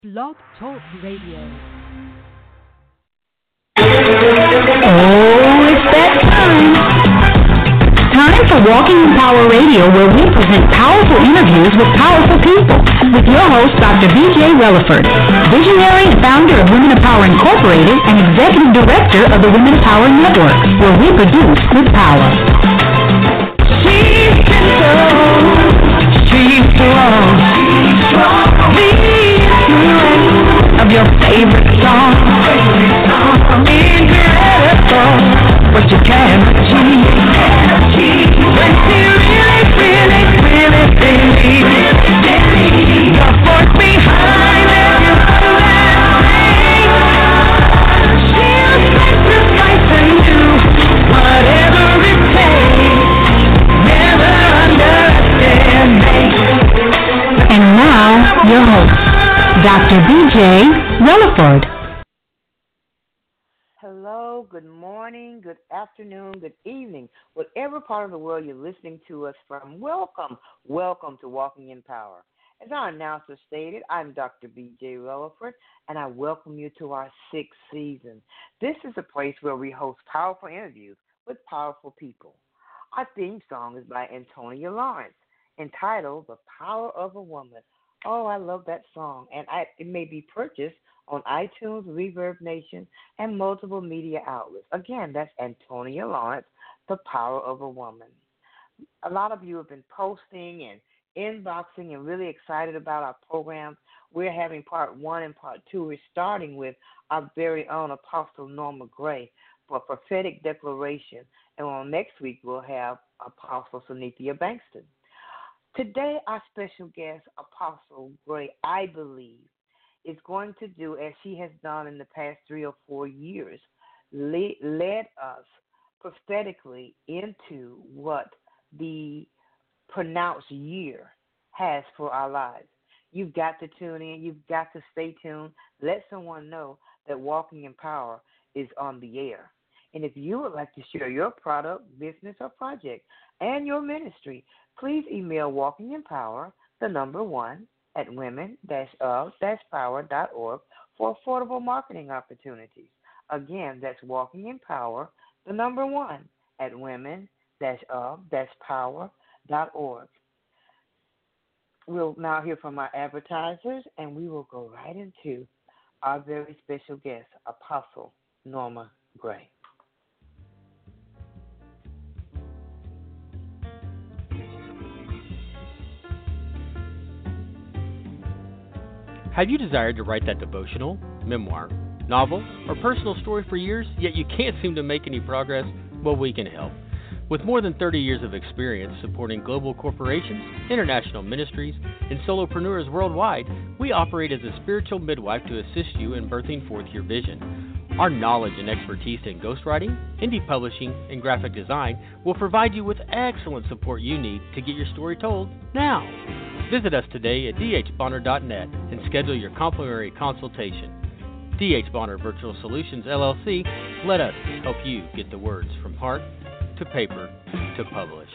Blog Talk Radio. Oh, it's that time. Time for Walking in Power Radio, where we present powerful interviews with powerful people. With your host, Dr. B.J. Relaford, visionary and founder of Women of Power Incorporated and executive director of the Women of Power Network, where we produce with power. She's gentle, she's strong, the influence of your favorite song. Incredible what you can achieve. When she really believes the force behind everything. She'll sacrifice and do whatever it takes. Never underestimate. And now, your host, Dr. B.J. Relaford. Hello, good morning, good afternoon, good evening. Whatever part of the world you're listening to us from, welcome. Welcome to Walking in Power. As our announcer stated, I'm Dr. B.J. Relaford, and I welcome you to our 6th season. This is a place where we host powerful interviews with powerful people. Our theme song is by Antonia Lawrence, entitled The Power of a Woman. Oh, I love that song, and it may be purchased on iTunes, Reverb Nation, and multiple media outlets. Again, that's Antonia Lawrence, The Power of a Woman. A lot of you have been posting and inboxing and really excited about our programs. We're having part 1 and part 2. We're starting with our very own Apostle Norma Gray for prophetic declaration. And on next week, we'll have Apostle Sunithia Bankston. Today, our special guest, Apostle Gray, I believe, is going to do, as she has done in the past 3 or 4 years, led us prophetically into what the pronounced year has for our lives. You've got to tune in. You've got to stay tuned. Let someone know that Walking in Power is on the air. And if you would like to share your product, business, or project and your ministry, please email Walking in Power, the number 1, at women-of-power.org for affordable marketing opportunities. Again, that's Walking in Power, the number 1, at women-of-power.org. We'll now hear from our advertisers, and we will go right into our very special guest, Apostle Norma Gray. Have you desired to write that devotional, memoir, novel, or personal story for years, yet you can't seem to make any progress? Well, we can help. With more than 30 years of experience supporting global corporations, international ministries, and solopreneurs worldwide, we operate as a spiritual midwife to assist you in birthing forth your vision. Our knowledge and expertise in ghostwriting, indie publishing, and graphic design will provide you with excellent support you need to get your story told now. Visit us today at dhbonner.net and schedule your complimentary consultation. D.H. Bonner Virtual Solutions, LLC, let us help you get the words from heart to paper to published.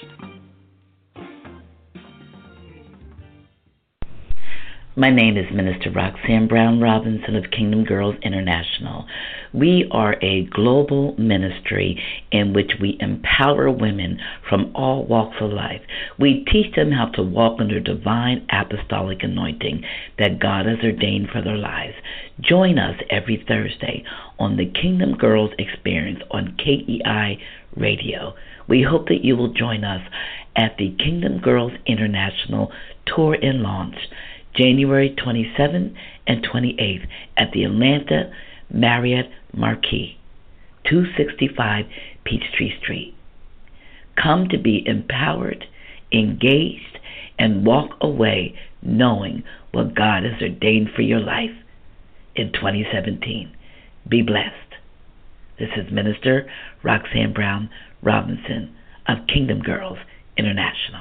My name is Minister Roxanne Brown Robinson of Kingdom Girls International. We are a global ministry in which we empower women from all walks of life. We teach them how to walk under divine apostolic anointing that God has ordained for their lives. Join us every Thursday on the Kingdom Girls Experience on KEI Radio. We hope that you will join us at the Kingdom Girls International Tour and Launch, January 27th and 28th at the Atlanta Marriott Marquis, 265 Peachtree Street. Come to be empowered, engaged, and walk away knowing what God has ordained for your life in 2017. Be blessed. This is Minister Roxanne Brown Robinson of Kingdom Girls International.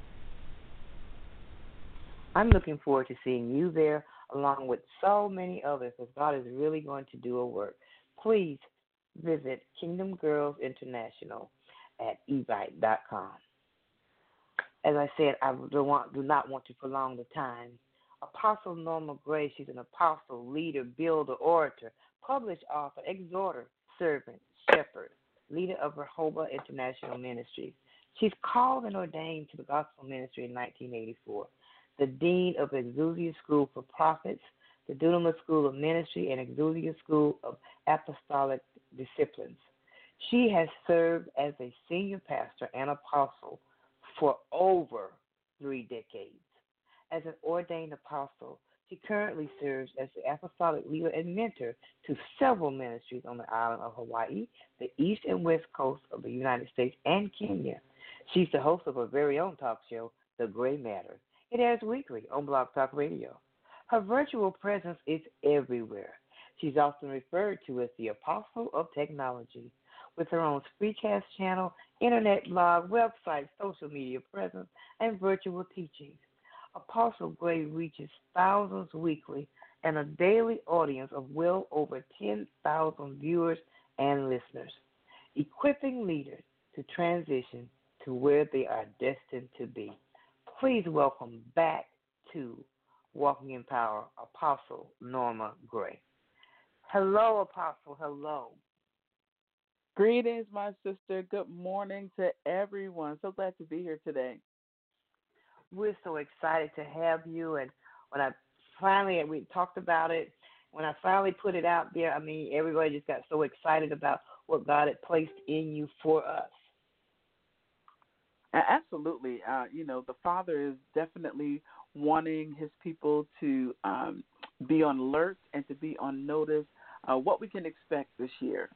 I'm looking forward to seeing you there along with so many others, because God is really going to do a work. Please visit Kingdom Girls International at evite.com. As I said, I do not want to prolong the time Apostle Norma Gray, she's an apostle, leader, builder, orator, published author, exhorter, servant, shepherd, leader of Rehoboth International Ministries. She's called and ordained to the gospel ministry in 1984, the dean of Exousia School for Prophets, the Dunamis School of Ministry, and Exousia School of Apostolic Disciplines. She has served as a senior pastor and apostle for over 3 decades. As an ordained apostle, she currently serves as the apostolic leader and mentor to several ministries on the island of Hawaii, the east and west coast of the United States, and Kenya. She's the host of her very own talk show, The Gray Matter. It airs weekly on Blog Talk Radio. Her virtual presence is everywhere. She's often referred to as the Apostle of Technology, with her own Spreecast channel, internet blog, website, social media presence, and virtual teachings. Apostle Gray reaches thousands weekly and a daily audience of well over 10,000 viewers and listeners, equipping leaders to transition to where they are destined to be. Please welcome back to Walking in Power, Apostle Norma Gray. Hello, Apostle. Hello. Greetings, my sister. Good morning to everyone. So glad to be here today. We're so excited to have you. And when we talked about it, when I finally put it out there, I mean, everybody just got so excited about what God had placed in you for us. Absolutely. The Father is definitely wanting his people to be on alert and to be on notice what we can expect this year.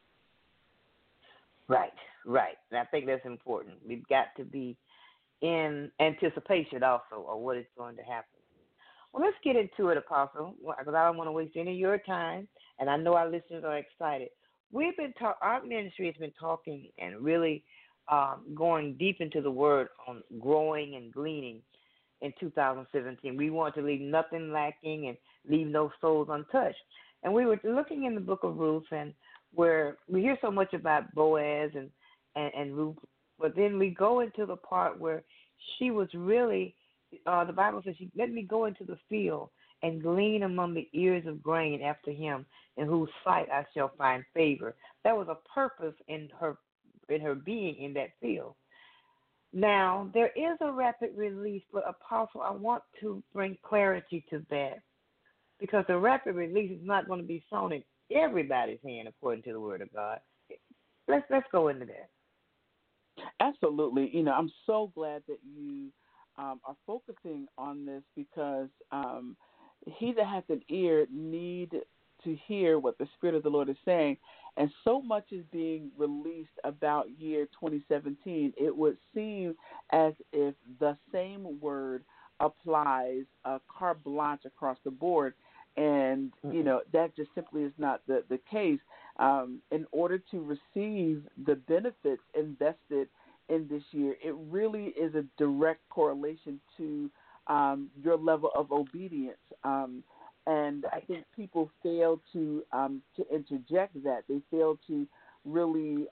Right. And I think that's important. We've got to be in anticipation also of what is going to happen. Well, let's get into it, Apostle, because I don't want to waste any of your time, and I know our listeners are excited. Our ministry has been talking and really going deep into the word on growing and gleaning in 2017. We want to leave nothing lacking and leave no souls untouched. And we were looking in the book of Ruth, and where we hear so much about Boaz and Ruth, but then we go into the part where she was really, the Bible says, let me go into the field and glean among the ears of grain after him, in whose sight I shall find favor. That was a purpose in her being in that field. Now, there is a rapid release, but Apostle, I want to bring clarity to that, because the rapid release is not going to be sown in everybody's hand according to the word of God. Let's go into that. Absolutely. I'm so glad that you are focusing on this, because he that hath an ear need to hear what the Spirit of the Lord is saying. And so much is being released about year 2017, it would seem as if the same word applies carte blanche across the board. And, that just simply is not the case. In order to receive the benefits invested in this year, it really is a direct correlation to your level of obedience. And I think people fail to interject that. They fail to really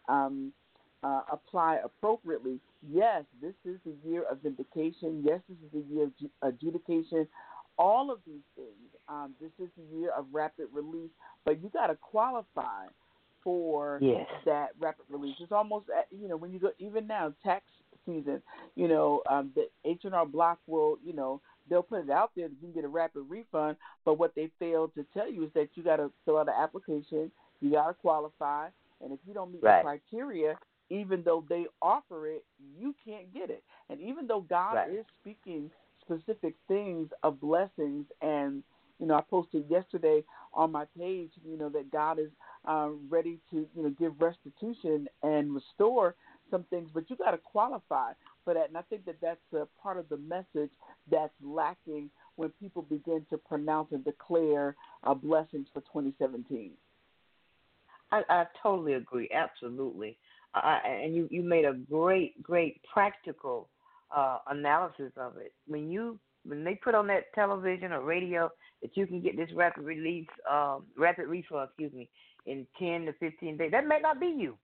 apply appropriately. Yes, this is the year of vindication. Yes, this is the year of adjudication. All of these things. This is the year of rapid release, but you got to qualify for that rapid release. It's almost, when you go, even now, tax season, the H&R Block will, they'll put it out there that you can get a rapid refund, but what they fail to tell you is that you got to fill out an application, you got to qualify, and if you don't meet the criteria, even though they offer it, you can't get it. And even though God is speaking specific things of blessings, and I posted yesterday on my page, that God is ready to, give restitution and restore some things, but you got to qualify for that. And I think that that's a part of the message that's lacking when people begin to pronounce and declare blessings for 2017. I totally agree, absolutely. And you made a great practical analysis of it. When they put on that television or radio that you can get this rapid refund, in 10 to 15 days, that may not be you.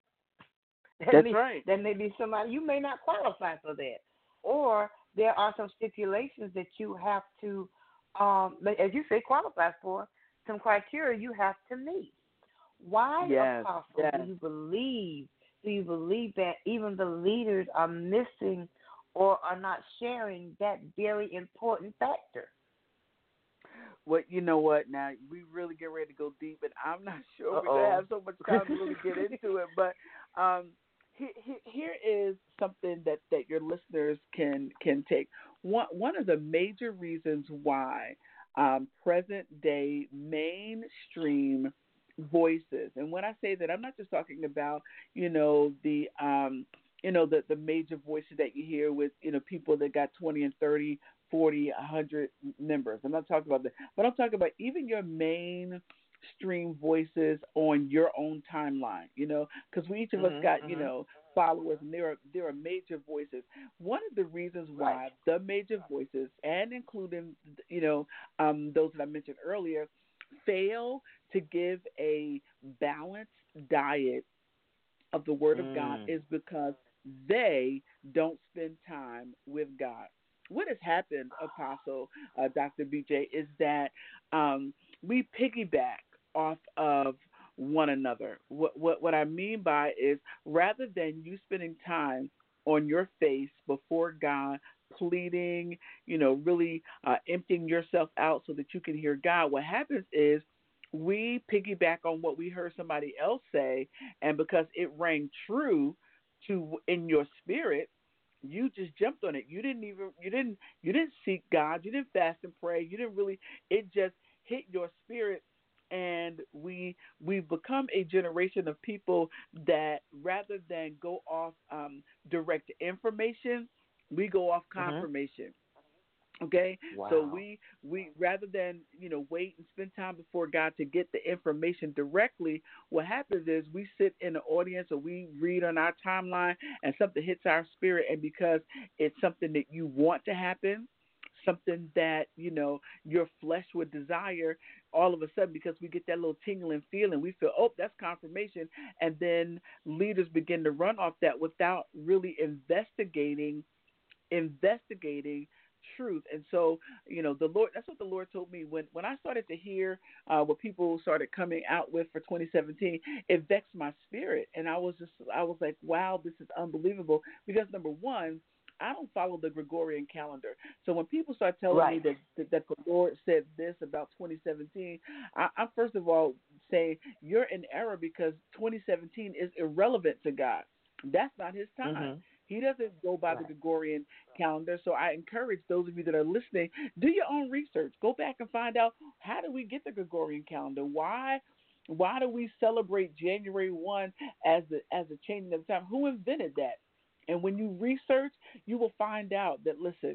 That may be somebody, you may not qualify for that. Or there are some stipulations that you have to as you say, qualifies for some criteria you have to meet. Why, Yes. Apostle, Yes. do you believe? Do you believe that even the leaders are missing or are not sharing that very important factor? Well, you know what? Now we really get ready to go deep, and I'm not sure we're Uh-oh. gonna have so much time to really get into it. But here is something that your listeners can take. One of the major reasons why present day mainstream voices, and when I say that, I'm not just talking about the major voices that you hear with people that got 20 and 30, 40, 100 members. I'm not talking about that, but I'm talking about even your mainstream voices on your own timeline. Because we each of us got followers, and there are major voices. One of the reasons why the major voices, and including those that I mentioned earlier, fail to give a balanced diet of the Word of God is because they don't spend time with God. What has happened, Apostle Dr. BJ, is that we piggyback off of one another. What I mean by is, rather than you spending time on your face before God, pleading, really emptying yourself out so that you can hear God, what happens is we piggyback on what we heard somebody else say, and because it rang true in your spirit, you just jumped on it. You didn't seek God. You didn't fast and pray. You didn't really. It just hit your spirit, and we've become a generation of people that rather than go off direct information, we go off confirmation. Okay, wow. So we rather than wait and spend time before God to get the information directly, what happens is we sit in the audience or we read on our timeline and something hits our spirit, and because it's something that you want to happen, something that your flesh would desire, all of a sudden, because we get that little tingling feeling, we feel, oh, that's confirmation, and then leaders begin to run off that without really investigating truth. And so, the Lord, that's what the Lord told me when I started to hear what people started coming out with for 2017. It vexed my spirit, and I was like, wow, this is unbelievable, because number one, I don't follow the Gregorian calendar. So when people start telling me that the Lord said this about 2017, I'm first of all saying you're in error, because 2017 is irrelevant to God. That's not his time. He doesn't go by the Gregorian calendar. So I encourage those of you that are listening, do your own research. Go back and find out, how do we get the Gregorian calendar? Why do we celebrate January 1 as a changing of time? Who invented that? And when you research, you will find out that, listen,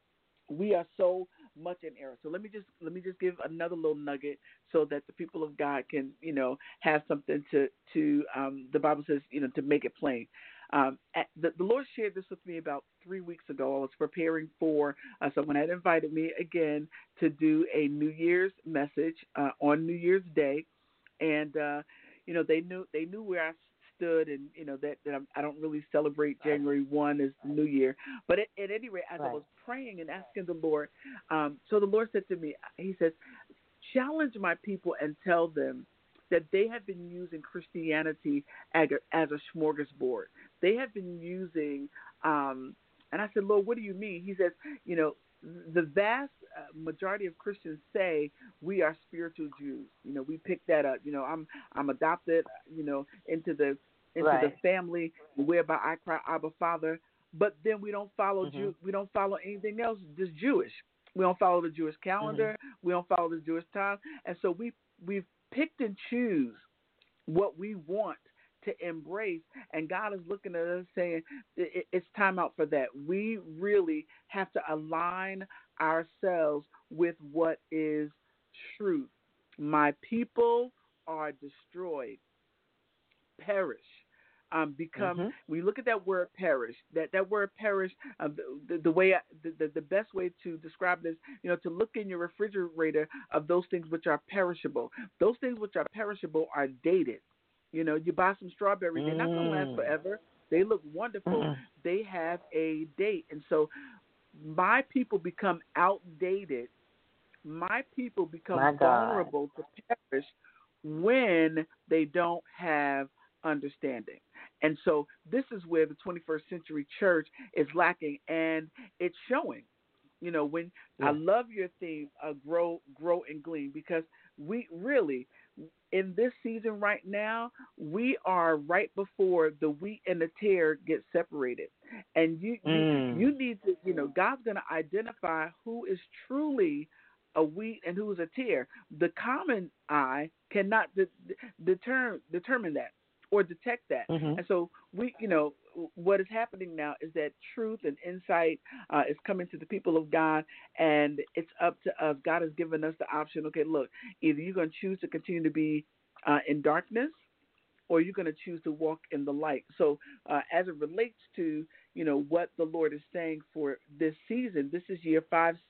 we are so much in error. So let me just give another little nugget so that the people of God can have something to the Bible says to make it plain. The Lord shared this with me about 3 weeks ago. I was preparing for someone had invited me again to do a New Year's message on New Year's Day, and they knew where I stood, and that I don't really celebrate January 1 as the New Year. But at any rate, as I was praying and asking the Lord, so the Lord said to me, He says, challenge my people and tell them that they have been using Christianity as a smorgasbord. They have been using, and I said, Lord, what do you mean? He says, the vast majority of Christians say we are spiritual Jews. We picked that up. I'm adopted, into the family whereby I cry, Abba, Father. But then we don't follow we don't follow anything else, just Jewish. We don't follow the Jewish calendar. We don't follow the Jewish time, and so we've picked and choose what we want to embrace, and God is looking at us saying it's time out for that. We really have to align ourselves with what is truth. My people are destroyed, perish. We look at that word perish. That word perish. The way the best way to describe this, to look in your refrigerator of those things which are perishable. Those things which are perishable are dated. You buy some strawberries; they're not going to last forever. They look wonderful. They have a date, and so my people become outdated My people become My God. vulnerable to perish when they don't have understanding. And so this is where the 21st century church is lacking, and it's showing. When I Yeah. love your theme, grow, and glean, because we really, in this season right now, we are right before the wheat and the tare get separated, and you need to, God's going to identify who is truly a wheat and who is a tare. The common eye cannot determine that or detect that, Mm-hmm. and so what is happening now is that truth and insight is coming to the people of God, and it's up to us. God has given us the option. Okay, look, either you're going to choose to continue to be in darkness, or you're going to choose to walk in the light. So as it relates to, what the Lord is saying for this season, this is year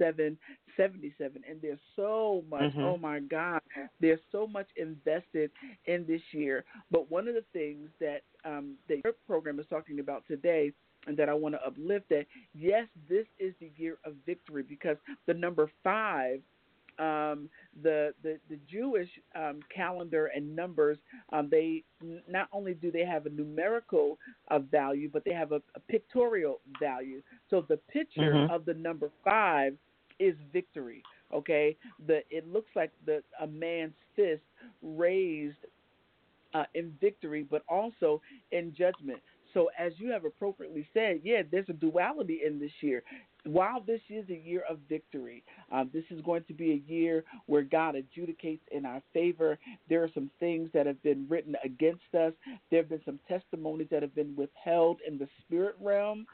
5777, and there's so much, Mm-hmm. oh my God, there's so much invested in this year. But one of the things that your program is talking about today, and that I want to uplift, that yes, this is the year of victory, because the number 5, the Jewish calendar and numbers, they not only do they have a numerical value, but they have a pictorial value. So the picture Mm-hmm. of the number 5 is victory. Okay, it looks like a man's fist raised in victory, but also in judgment. So as you have appropriately said, yeah, there's a duality in this year. While this is a year of victory, this is going to be a year where God adjudicates in our favor. There are some things that have been written against us. There have been some testimonies that have been withheld in the spirit realm,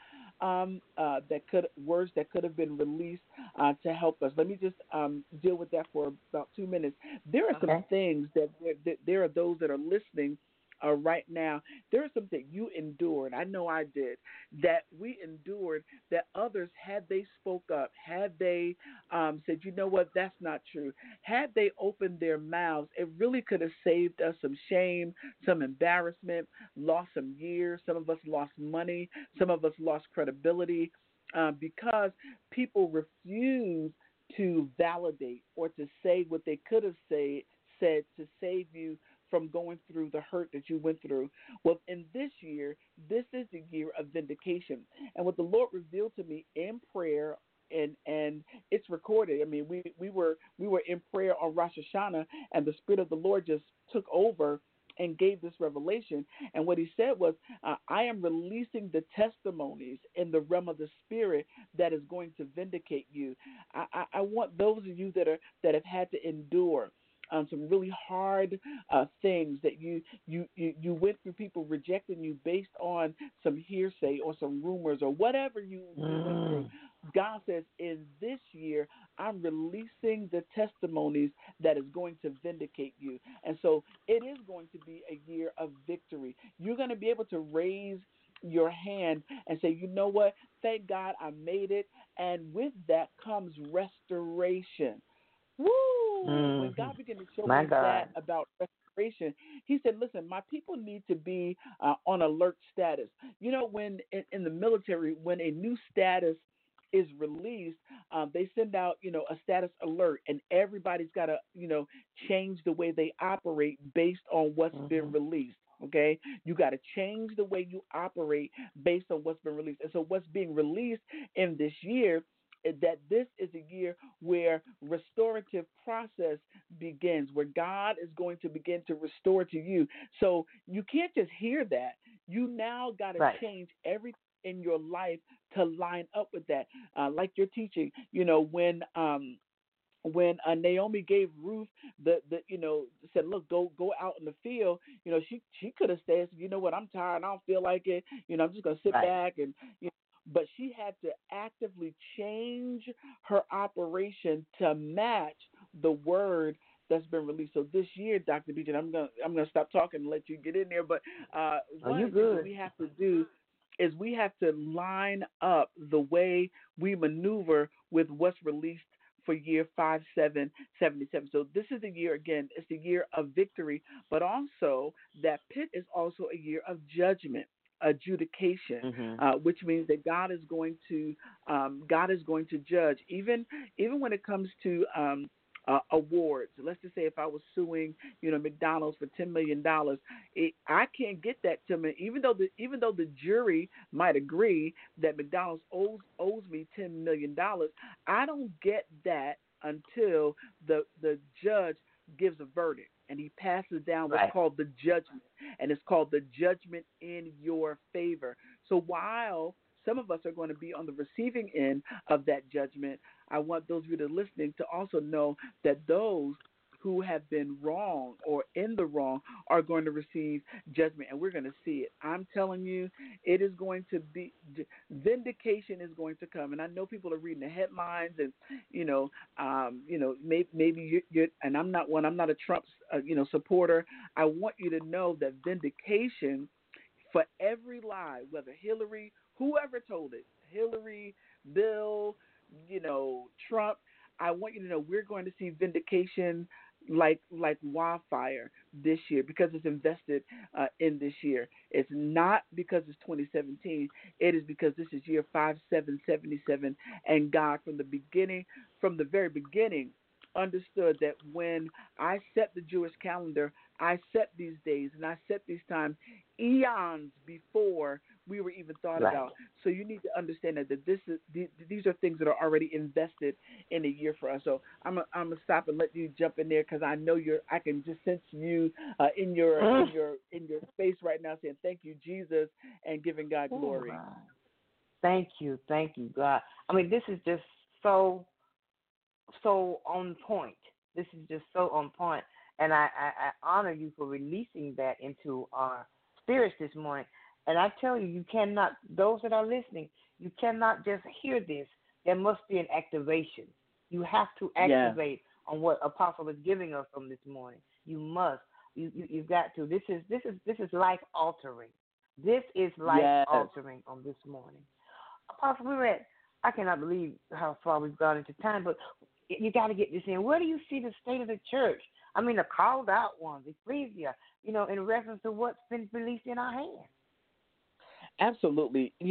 words that could have been released to help us. Let me just deal with that for about 2 minutes. There are some things that there are those that are listening right now. There are some things you endured. I know I did. That we endured. That others, had they spoke up, had they said, you know what, that's not true. Had they opened their mouths, it really could have saved us some shame, some embarrassment, lost some years. Some of us lost money. Some of us lost credibility because people refuse to validate or to say what they could have said to save you from going through the hurt that you went through. Well, in this year, this is the year of vindication. And what the Lord revealed to me in prayer, and it's recorded. I mean, we were in prayer on Rosh Hashanah, and the Spirit of the Lord just took over and gave this revelation. And what he said was, I am releasing the testimonies in the realm of the Spirit that is going to vindicate you. I want those of you that have had to endure some really hard things, that you went through, people rejecting you based on some hearsay or some rumors or whatever you went through. God says, in this year, I'm releasing the testimonies that is going to vindicate you. And so it is going to be a year of victory. You're going to be able to raise your hand and say, you know what, thank God I made it. And with that comes restoration. Woo! When God began to show me that about restoration, he said, listen, my people need to be on alert status. You know, when in the military, when a new status is released, they send out, a status alert, and everybody's got to, change the way they operate based on what's been released. Okay, you got to change the way you operate based on what's been released. And so what's being released in this year, that this is a year where restorative process begins, where God is going to begin to restore to you. So you can't just hear that. You now got to change everything in your life to line up with that. Like you're teaching, when Naomi gave Ruth said, look, go out in the field, she could have said, you know what, I'm tired, I don't feel like it, I'm just going to sit back and, but she had to actively change her operation to match the word that's been released. So this year, Dr. BJ, I'm gonna stop talking and let you get in there. But one of the things that we have to do is we have to line up the way we maneuver with what's released for year 5777. So this is the year, again, it's the year of victory, but also that pit is also a year of judgment, adjudication, which means that God is going to judge, even when it comes to awards. Let's just say if I was suing, McDonald's for $10 million, I can't get that to me, even though the jury might agree that McDonald's owes me $10 million. I don't get that until the judge gives a verdict and he passes down what's called the judgment, and it's called the judgment in your favor. So while some of us are going to be on the receiving end of that judgment, I want those of you that are listening to also know that those who have been wrong or in the wrong are going to receive judgment, and we're going to see it. I'm telling you, it is going to be vindication is going to come. And I know people are reading the headlines, and maybe you're, and I'm not one. I'm not a Trump supporter. I want you to know that vindication for every lie, whether Hillary, whoever told it, Hillary, Bill, Trump, I want you to know we're going to see vindication like wildfire this year because it's invested in this year. It's not because it's 2017. It is because this is year 5777, and God from the very beginning, understood that when I set the Jewish calendar, I set these days and I set these times eons before we were even thought about. So you need to understand that these are things that are already invested in a year for us. So I'm gonna stop and let you jump in there because I know I can just sense you in your space right now saying thank you Jesus and giving God glory. Thank you, God. I mean, this is just so on point. This is just so on point. And I honor you for releasing that into our spirits this morning. And I tell you, you cannot, those that are listening, you cannot just hear this. There must be an activation. You have to activate on what Apostle is giving us from this morning. You must. You've got to. This is life altering. This is life altering on this morning. Apostle, I cannot believe how far we've gone into time, but you got to get this in. Where do you see the state of the church? I mean, the called out ones, ecclesia, in reference to what's been released in our hands. Absolutely.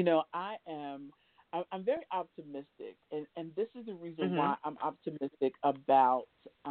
I'm very optimistic, and this is the reason why I'm optimistic about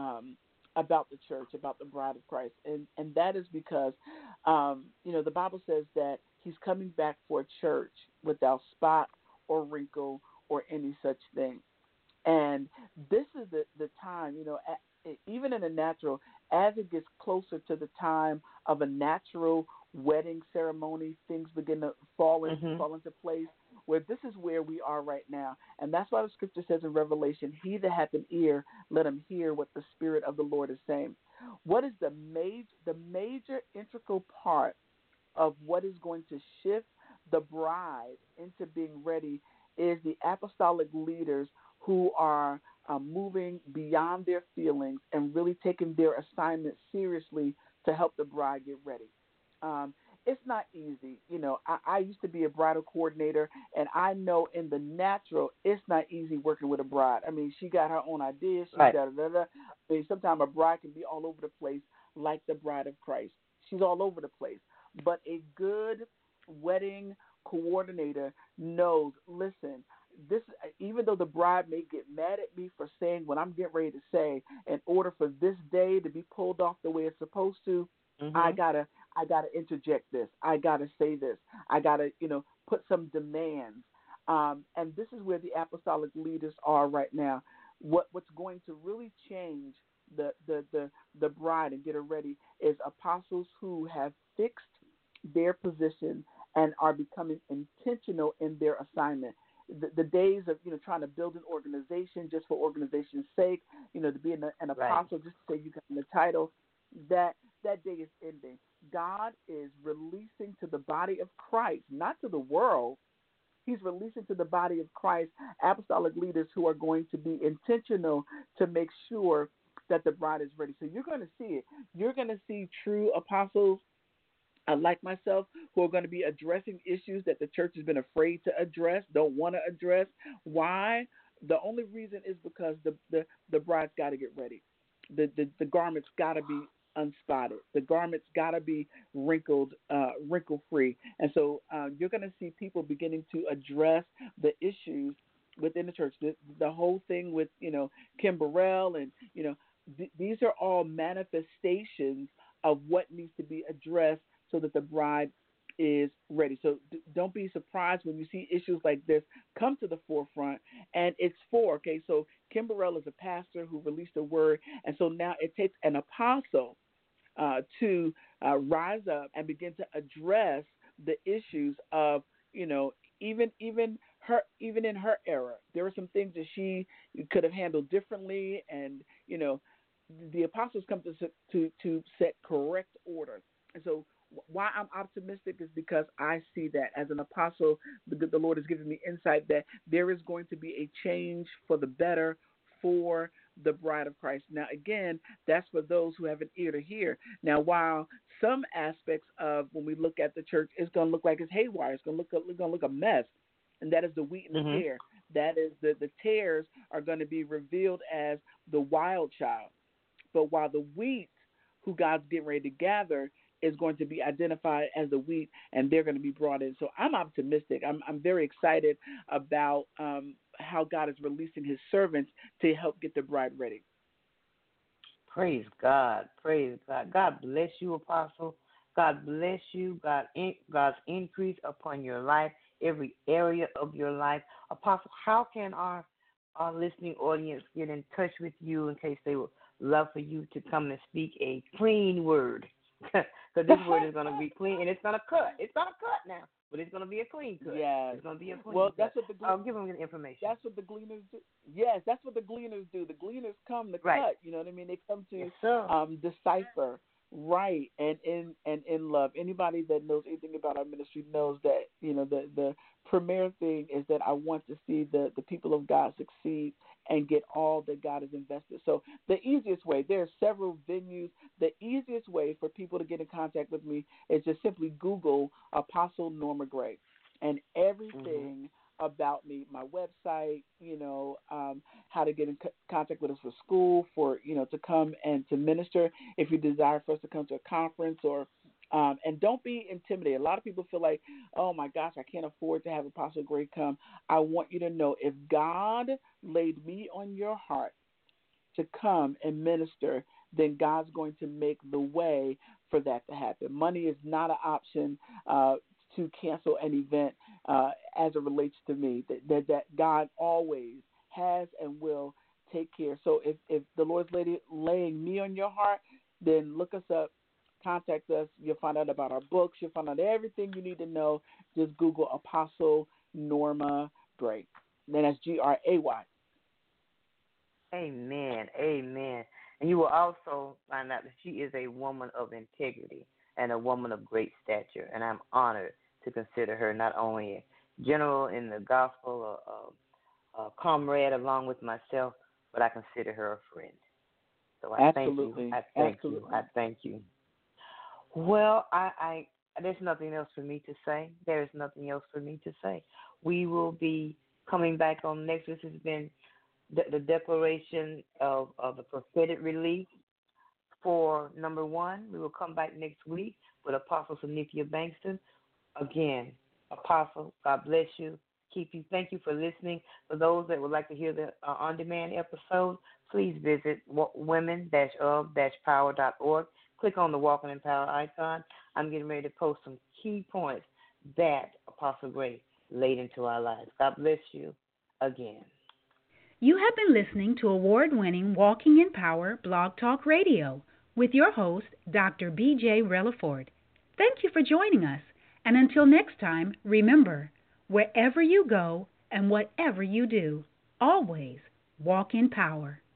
the church, about the bride of Christ, and that is because, the Bible says that He's coming back for a church without spot or wrinkle or any such thing, and this is the time, even in the natural, as it gets closer to the time of a natural wedding ceremony, things begin to fall into place, where this is where we are right now. And that's why the scripture says in Revelation, he that hath an ear, let him hear what the Spirit of the Lord is saying. What is the major integral part of what is going to shift the bride into being ready is the apostolic leaders who are moving beyond their feelings and really taking their assignment seriously to help the bride get ready. It's not easy. I used to be a bridal coordinator, and I know in the natural, it's not easy working with a bride. I mean, she got her own ideas. I mean, sometimes a bride can be all over the place like the bride of Christ. She's all over the place. But a good wedding coordinator knows, listen, this, even though the bride may get mad at me for saying what I'm getting ready to say, in order for this day to be pulled off the way it's supposed to, I gotta interject this. I gotta say this. I gotta, put some demands. And this is where the apostolic leaders are right now. What's going to really change the bride and get her ready is apostles who have fixed their position and are becoming intentional in their assignment. The days of trying to build an organization just for organization's sake, to be an apostle just to say you got the title, that day is ending. God is releasing to the body of Christ, not to the world. He's releasing to the body of Christ apostolic leaders who are going to be intentional to make sure that the bride is ready. So you're going to see it. You're going to see true apostles like myself, who are going to be addressing issues that the church has been afraid to address, don't want to address. Why? The only reason is because the bride's got to get ready. The garment's got to be unspotted. The garment's got to be wrinkle-free. And so you're going to see people beginning to address the issues within the church. The whole thing with, Kim Burrell and, these are all manifestations of what needs to be addressed so that the bride is ready. So don't be surprised when you see issues like this come to the forefront. And it's okay, so Kim Burrell is a pastor who released a word, and so now it takes an apostle to rise up and begin to address the issues of, even in her era, there were some things that she could have handled differently, and the apostles come to set correct order. And so why I'm optimistic is because I see that as an apostle, the Lord has given me insight that there is going to be a change for the better for the bride of Christ. Now, again, that's for those who have an ear to hear. Now, while some aspects of when we look at the church, it's going to look like it's haywire. It's going to look a mess, and that is the wheat and the tare. That is the tares are going to be revealed as the wild child. But while the wheat, who God's getting ready to gather, is going to be identified as the wheat, and they're going to be brought in. So I'm optimistic. I'm very excited about how God is releasing his servants to help get the bride ready. Praise God. Praise God. God bless you, Apostle. God bless you. God's increase upon your life, every area of your life. Apostle, how can our listening audience get in touch with you in case they would love for you to come and speak a clean word? Because this word is going to be clean, and it's going to cut. It's going to cut now, but it's going to be a clean cut. Yes. It's going to be a clean cut. That's what I'll give them the information. That's what the gleaners do. Yes, that's what the gleaners do. The gleaners come to right. cut. You know what I mean? They come to decipher. Right, and in love. Anybody that knows anything about our ministry knows that, the premier thing is that I want to see the people of God succeed and get all that God has invested. So the easiest way, there are several venues. The easiest way for people to get in contact with me is just simply Google Apostle Norma Gray, and everything about me, my website, how to get in contact with us for school, for, to come and to minister, if you desire for us to come to a conference, or and don't be intimidated. A lot of people feel like, oh my gosh, I can't afford to have Apostle Gray come. I want you to know, if God laid me on your heart to come and minister, then God's going to make the way for that to happen. Money is not an option to cancel an event as it relates to me, that God always has and will take care. So if the Lord's laying me on your heart, then look us up, contact us. You'll find out about our books. You'll find out everything you need to know. Just Google Apostle Norma Gray. Then that's Gray. Amen. Amen. And you will also find out that she is a woman of integrity and a woman of great stature. And I'm honored to consider her not only a general in the gospel, a comrade along with myself, but I consider her a friend. So I Absolutely. thank you. I thank you. Well, I there's nothing else for me to say. There is nothing else for me to say. We will be coming back on next. This has been the declaration of the prophetic release for number 1. We will come back next week with Apostle Cynthia Bankston. Again, Apostle, God bless you. Keep you. Thank you for listening. For those that would like to hear the on-demand episode, please visit women-of-power.org. Click on the Walking in Power icon. I'm getting ready to post some key points that Apostle Gray laid into our lives. God bless you again. You have been listening to award-winning Walking in Power Blog Talk Radio with your host, Dr. B.J. Relaford. Thank you for joining us. And until next time, remember, wherever you go and whatever you do, always walk in power.